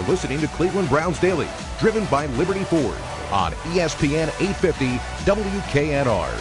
listening to Cleveland Browns Daily, driven by Liberty Ford on ESPN 850 WKNR.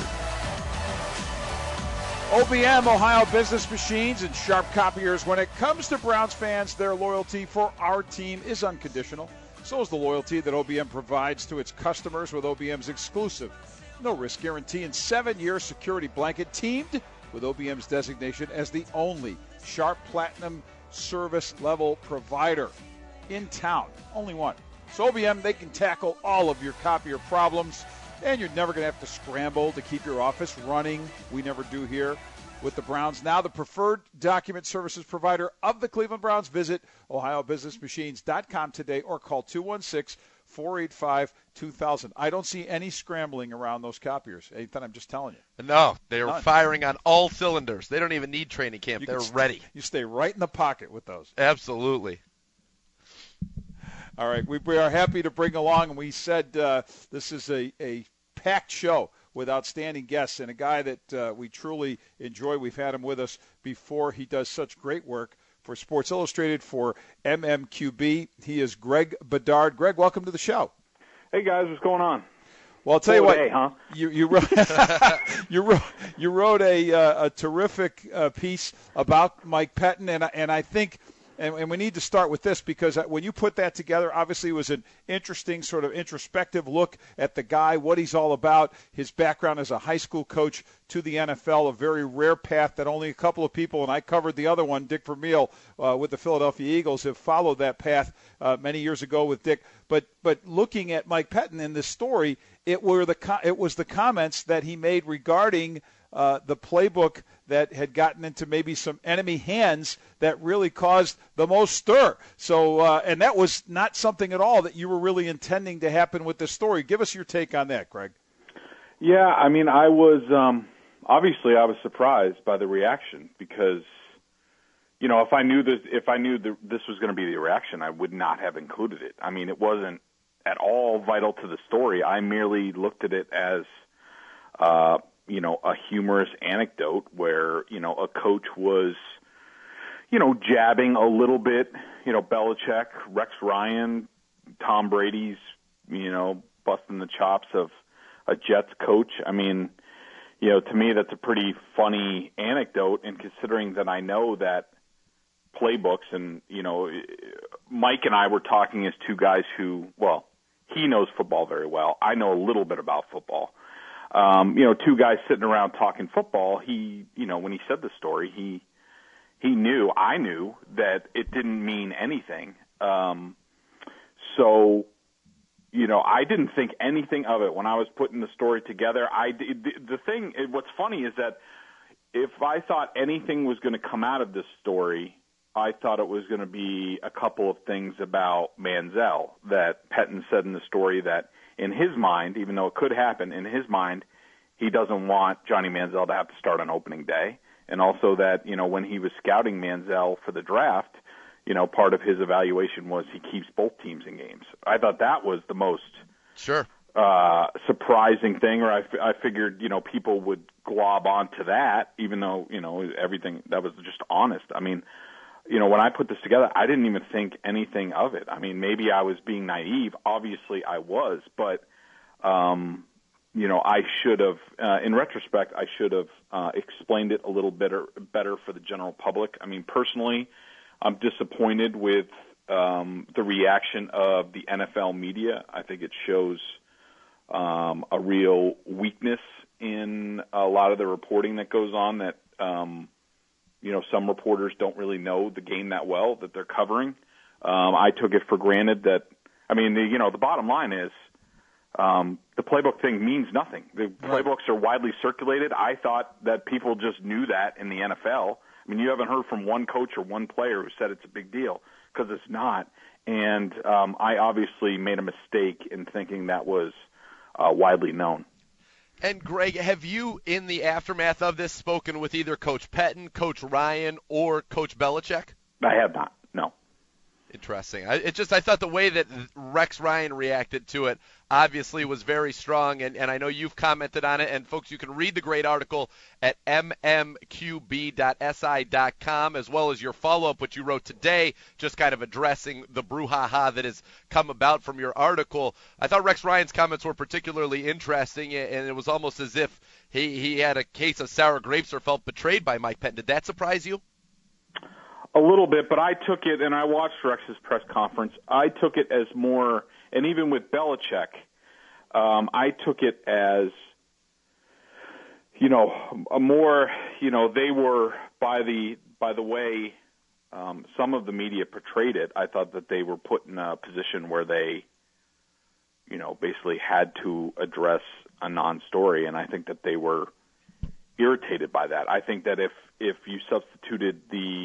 OBM, Ohio Business Machines, and Sharp Copiers. When it comes to Browns fans, their loyalty for our team is unconditional. So is the loyalty that OBM provides to its customers with OBM's exclusive no-risk guarantee and 7-year security blanket, teamed with OBM's designation as the only Sharp Platinum service level provider in town. Only one. So OBM, they can tackle all of your copier problems, and you're never going to have to scramble to keep your office running. We never do here with the Browns. Now the preferred document services provider of the Cleveland Browns. Visit ohiobusinessmachines.com today or call 216-485-2000. I don't see any scrambling around those copiers. Ethan, I'm just telling you. No, they're firing on all cylinders. They don't even need training camp. They're ready. You stay right in the pocket with those. Absolutely. All right, we are happy to bring along, and we said this is a packed show with outstanding guests and a guy that we truly enjoy. We've had him with us before. He does such great work for Sports Illustrated, for MMQB. He is Greg Bedard. Greg, welcome to the show. Hey, guys, what's going on? Well, I'll tell you what, day, huh? you wrote you wrote a terrific piece about Mike Pettine, and I think – and we need to start with this because when you put that together, obviously it was an interesting sort of introspective look at the guy, what he's all about, his background as a high school coach to the NFL, a very rare path that only a couple of people, and I covered the other one, Dick Vermeil with the Philadelphia Eagles, have followed that path many years ago with Dick. But looking at Mike Pettine in this story, it was the comments that he made regarding the playbook that had gotten into maybe some enemy hands that really caused the most stir. So, and that was not something at all that you were really intending to happen with this story. Give us your take on that, Greg. Yeah, I mean, I was obviously I was surprised by the reaction because, you know, if I knew this was going to be the reaction, I would not have included it. I mean, it wasn't at all vital to the story. I merely looked at it as you know, a humorous anecdote where, you know, a coach was, you know, jabbing a little bit, you know, Belichick, Rex Ryan, Tom Brady's, you know, busting the chops of a Jets coach. I mean, you know, to me that's a pretty funny anecdote, and considering that I know that playbooks and, you know, Mike and I were talking as two guys who, well, he knows football very well. I know a little bit about football. You know, two guys sitting around talking football, he, you know, when he said the story, I knew that it didn't mean anything. So, you know, I didn't think anything of it when I was putting the story together. What's funny is that if I thought anything was going to come out of this story, I thought it was going to be a couple of things about Manziel that Pettine said in the story that, in his mind, even though it could happen, in his mind, he doesn't want Johnny Manziel to have to start on opening day. And also that, you know, when he was scouting Manziel for the draft, you know, part of his evaluation was he keeps both teams in games. I thought that was the most surprising thing, or I figured, you know, people would glob onto that, even though, you know, everything that was just honest. I mean, you know, when I put this together, I didn't even think anything of it. I mean, maybe I was being naive. Obviously, I was. But, you know, I should have, in retrospect, I should have explained it a little better for the general public. I mean, personally, I'm disappointed with the reaction of the NFL media. I think it shows a real weakness in a lot of the reporting that goes on that, you know, some reporters don't really know the game that well that they're covering. I took it for granted that, I mean, you know, the bottom line is the playbook thing means nothing. The playbooks are widely circulated. I thought that people just knew that in the NFL. I mean, you haven't heard from one coach or one player who said it's a big deal, because it's not. And I obviously made a mistake in thinking that was widely known. And, Greg, have you, in the aftermath of this, spoken with either Coach Pettine, Coach Ryan, or Coach Belichick? I have not, no. Interesting. I thought the way that Rex Ryan reacted to it, obviously was very strong, and I know you've commented on it. And, folks, you can read the great article at mmqb.si.com, as well as your follow-up, which you wrote today, just kind of addressing the brouhaha that has come about from your article. I thought Rex Ryan's comments were particularly interesting, and it was almost as if he had a case of sour grapes or felt betrayed by Mike Pettine. Did that surprise you? A little bit, but I took it, and I watched Rex's press conference, I took it as more, and even with Belichick, I took it as, a more, they were, by the way some of the media portrayed it, I thought that they were put in a position where they, basically had to address a non-story, and I think that they were irritated by that. I think that if you substituted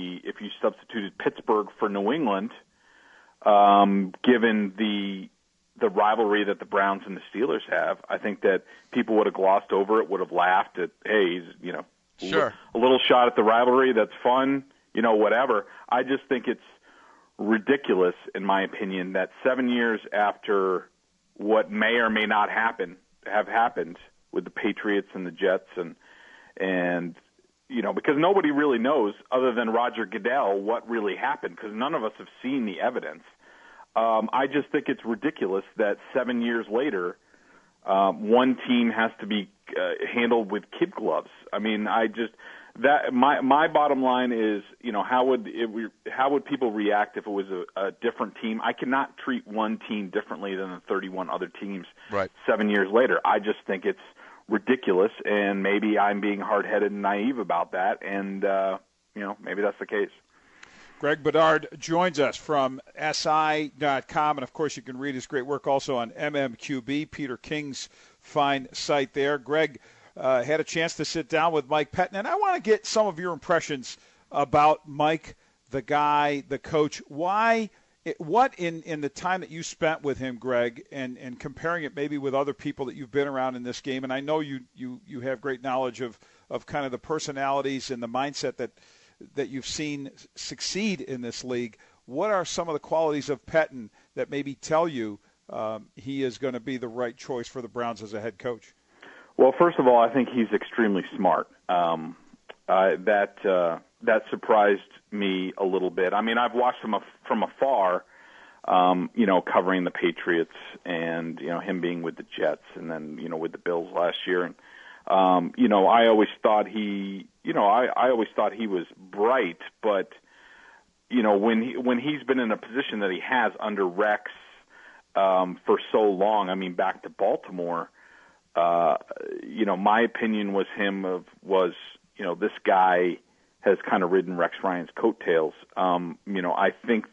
Pittsburgh for New England, given the rivalry that the Browns and the Steelers have, I think that people would have glossed over it, would have laughed at, hey, sure, a little shot at the rivalry, that's fun, whatever. I just think it's ridiculous, in my opinion, that 7 years after what may or may not have happened with the Patriots and the Jets and because nobody really knows other than Roger Goodell what really happened, because none of us have seen the evidence. I just think it's ridiculous that 7 years later, one team has to be handled with kid gloves. I mean, my bottom line is, how would people react if it was a different team? I cannot treat one team differently than the 31 other teams right 7 years later. I just think it's ridiculous, and maybe I'm being hard-headed and naive about that, and maybe that's the case. Greg Bedard joins us from SI.com, and of course you can read his great work also on MMQB, Peter King's fine site there. Greg had a chance to sit down with Mike Pettine, and I want to get some of your impressions about Mike, the guy, the coach. What in the time that you spent with him, Greg, and comparing it maybe with other people that you've been around in this game, and I know you have great knowledge of kind of the personalities and the mindset that you've seen succeed in this league. What are some of the qualities of Pettine that maybe tell you he is going to be the right choice for the Browns as a head coach? Well, first of all, I think he's extremely smart. That surprised me a little bit. I mean, I've watched him from afar, covering the Patriots and, him being with the Jets and then, with the Bills last year. And, I always thought he was bright, but, when he's been in a position that he has under Rex, for so long, I mean, back to Baltimore, my opinion was this guy has kind of ridden Rex Ryan's coattails. I think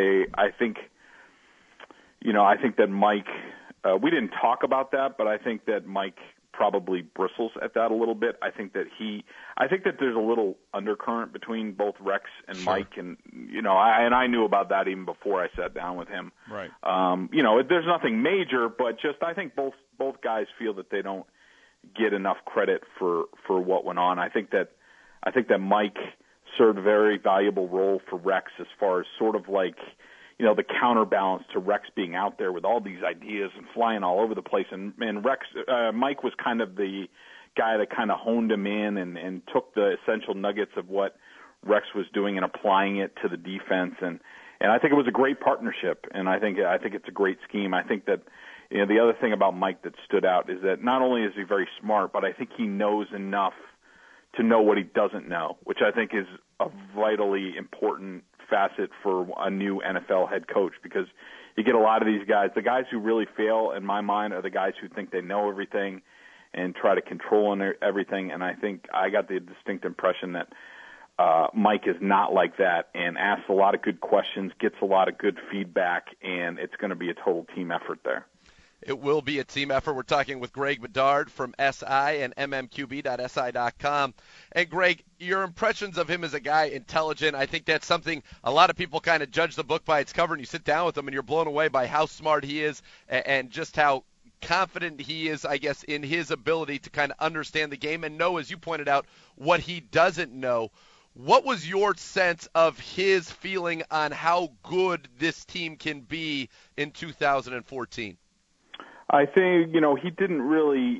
that Mike, we didn't talk about that, but I think that Mike probably bristles at that a little bit. I think that there's a little undercurrent between both Rex and sure. Mike, and I knew about that even before I sat down with him. Right. There's nothing major, but just I think both guys feel that they don't get enough credit for what went on. I think that Mike served a very valuable role for Rex as far as sort of like, the counterbalance to Rex being out there with all these ideas and flying all over the place. And Mike was kind of the guy that kind of honed him in and took the essential nuggets of what Rex was doing and applying it to the defense. And I think it was a great partnership, and I think it's a great scheme. I think that the other thing about Mike that stood out is that not only is he very smart, but I think he knows enough to know what he doesn't know, which I think is a vitally important facet for a new NFL head coach, because you get a lot of these guys. The guys who really fail, in my mind, are the guys who think they know everything and try to control everything. And I think I got the distinct impression that Mike is not like that and asks a lot of good questions, gets a lot of good feedback, and it's going to be a total team effort there. It will be a team effort. We're talking with Greg Bedard from SI and mmqb.si.com. And, Greg, your impressions of him as a guy, intelligent, I think that's something a lot of people kind of judge the book by its cover, and you sit down with him and you're blown away by how smart he is and just how confident he is, I guess, in his ability to kind of understand the game and know, as you pointed out, what he doesn't know. What was your sense of his feeling on how good this team can be in 2014? I think he didn't really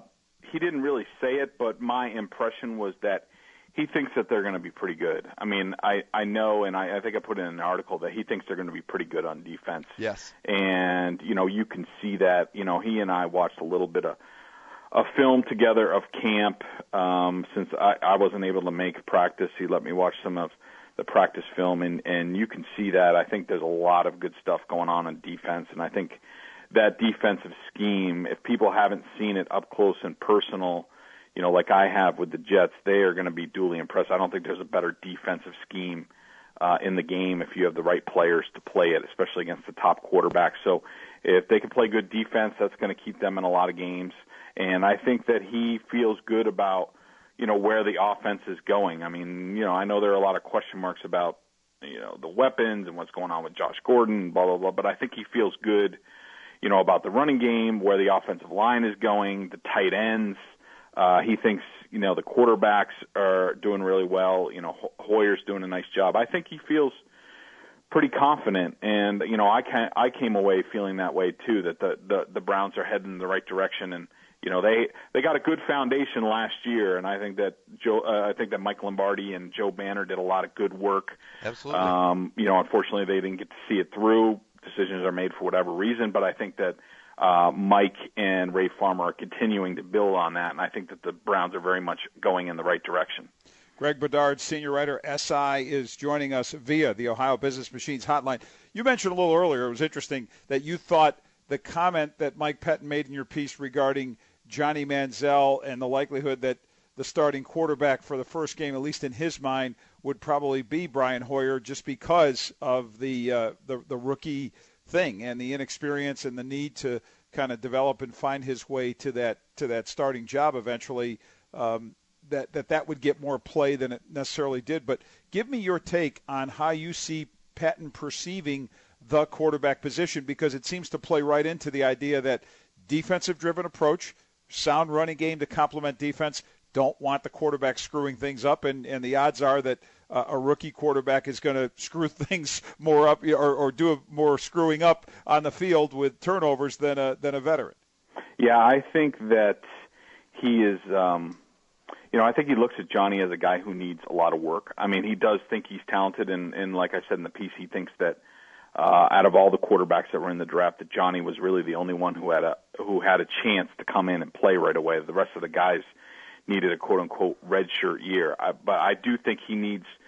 say it, but my impression was that he thinks that they're going to be pretty good. I mean, I know, and I think I put in an article that he thinks they're going to be pretty good on defense. Yes. And you can see that. He and I watched a little bit of a film together of camp. Since I wasn't able to make practice, he let me watch some of the practice film, and you can see that. I think there's a lot of good stuff going on defense, and I think that defensive scheme, if people haven't seen it up close and personal, like I have with the Jets, they are going to be duly impressed. I don't think there's a better defensive scheme in the game if you have the right players to play it, especially against the top quarterback. So if they can play good defense, that's going to keep them in a lot of games. And I think that he feels good about, where the offense is going. I mean, I know there are a lot of question marks about, the weapons and what's going on with Josh Gordon, blah, blah, blah, but I think he feels good, about the running game, where the offensive line is going, the tight ends. He thinks, the quarterbacks are doing really well. Hoyer's doing a nice job. I think he feels pretty confident, and I came away feeling that way too. That the Browns are heading in the right direction, and they got a good foundation last year, and I think that Mike Lombardi and Joe Banner did a lot of good work. Absolutely. Unfortunately, they didn't get to see it through. Decisions are made for whatever reason, but I think that Mike and Ray Farmer are continuing to build on that, and I think that the Browns are very much going in the right direction. Greg Bedard, senior writer, SI, is joining us via the Ohio Business Machines hotline. You mentioned a little earlier, it was interesting that you thought the comment that Mike Pettine made in your piece regarding Johnny Manziel and the likelihood that the starting quarterback for the first game, at least in his mind, would probably be Brian Hoyer just because of the rookie thing and the inexperience and the need to kind of develop and find his way to that starting job eventually, that would get more play than it necessarily did. But give me your take on how you see Pettine perceiving the quarterback position, because it seems to play right into the idea that defensive-driven approach, sound running game to complement defense, don't want the quarterback screwing things up, and the odds are that a rookie quarterback is going to screw things more up or do more screwing up on the field with turnovers than a veteran. Yeah, I think that he is I think he looks at Johnny as a guy who needs a lot of work. I mean, he does think he's talented, and like I said in the piece, he thinks that out of all the quarterbacks that were in the draft, that Johnny was really the only one who had a chance to come in and play right away. The rest of the guys needed a quote-unquote redshirt year. But I do think he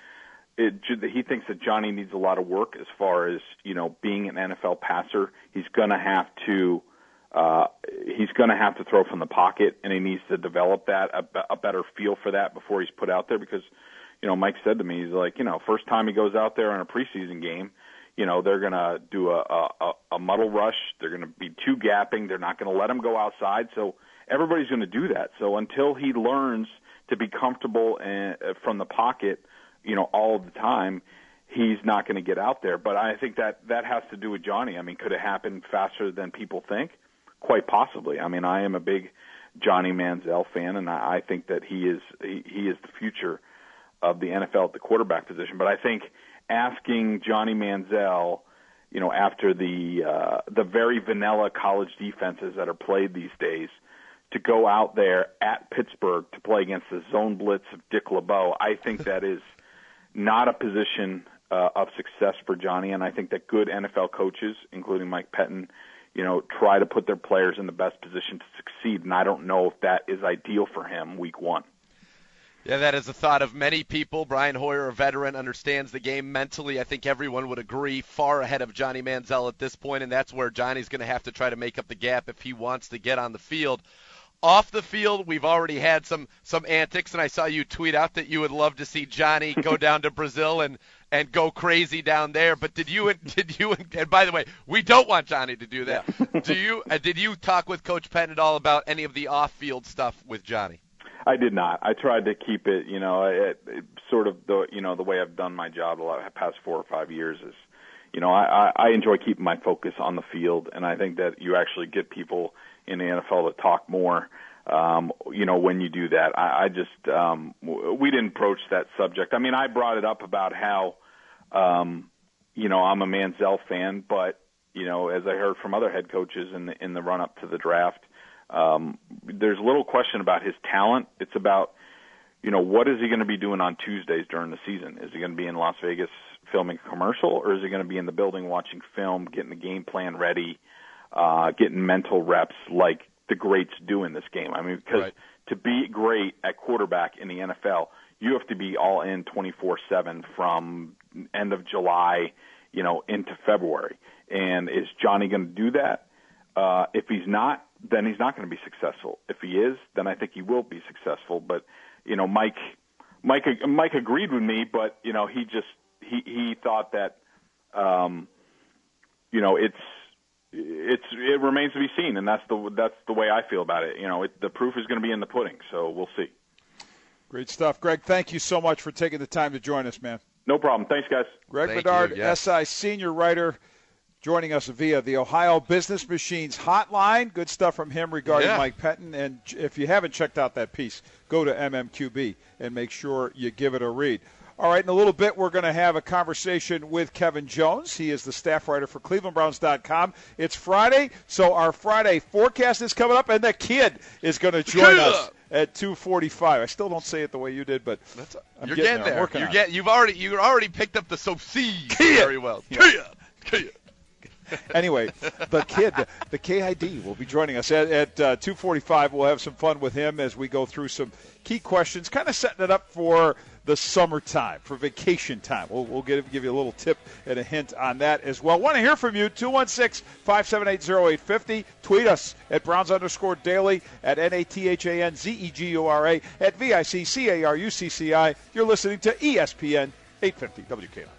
thinks that Johnny needs a lot of work as far as, being an NFL passer. He's going to have to throw from the pocket, and he needs to develop that, a better feel for that before he's put out there, because, Mike said to me, he's like, first time he goes out there in a preseason game, they're going to do a muddle rush. They're going to be two gapping. They're not going to let him go outside. So everybody's going to do that. So until he learns to be comfortable from the pocket, all the time, he's not going to get out there. But I think that has to do with Johnny. I mean, could it happen faster than people think? Quite possibly. I mean, I am a big Johnny Manziel fan, and I think that he is the future of the NFL at the quarterback position. But I think asking Johnny Manziel, after the very vanilla college defenses that are played these days, to go out there at Pittsburgh to play against the zone blitz of Dick LeBeau, I think that is not a position of success for Johnny. And I think that good NFL coaches, including Mike Pettine, try to put their players in the best position to succeed. And I don't know if that is ideal for him week one. Yeah, that is the thought of many people. Brian Hoyer, a veteran, understands the game mentally. I think everyone would agree, far ahead of Johnny Manziel at this point, and that's where Johnny's going to have to try to make up the gap if he wants to get on the field. Off the field, we've already had some antics, and I saw you tweet out that you would love to see Johnny go down to Brazil and go crazy down there. But did you and by the way, we don't want Johnny to do that. Yeah. Did you talk with Coach Pettine at all about any of the off-field stuff with Johnny? I did not. I tried to keep it, sort of the way I've done my job the past 4 or 5 years is, I enjoy keeping my focus on the field, and I think that you actually get people in the NFL to talk more, when you do that. I just, we didn't broach that subject. I mean, I brought it up about how, I'm a Manziel fan, but, as I heard from other head coaches in the run up to the draft, there's little question about his talent. It's about, what is he going to be doing on Tuesdays during the season? Is he going to be in Las Vegas filming a commercial, or is he going to be in the building watching film, getting the game plan ready, getting mental reps like the greats do in this game? I mean, because to be great at quarterback in the NFL, you have to be all in 24/7 from end of July, into February. And is Johnny going to do that? If he's not, then he's not going to be successful. If he is, then I think he will be successful. But Mike agreed with me, but he thought that it remains to be seen, and that's the way I feel about it. The proof is going to be in the pudding, so we'll see. Great stuff, Greg. Thank you so much for taking the time to join us, man. No problem. Thanks, guys. Greg Bedard, SI senior writer, joining us via the Ohio Business Machines hotline. Good stuff from him regarding Mike Pettine. And if you haven't checked out that piece, go to MMQB and make sure you give it a read. All right, in a little bit, we're going to have a conversation with Kevin Jones. He is the staff writer for ClevelandBrowns.com. It's Friday, so our Friday forecast is coming up, and the kid is going to join us at 2:45. I still don't say it the way you did, but you're getting there. You've already picked up the Sophie very well. Kia. Anyway, the kid, the KID, will be joining us at 2:45. We'll have some fun with him as we go through some key questions, kind of setting it up for the summertime, for vacation time. We'll give you a little tip and a hint on that as well. Want to hear from you, 216-578-0850. Tweet us at Browns_Daily, at NATHANZEGURA, at VICCARUCCI. You're listening to ESPN 850 WKNR.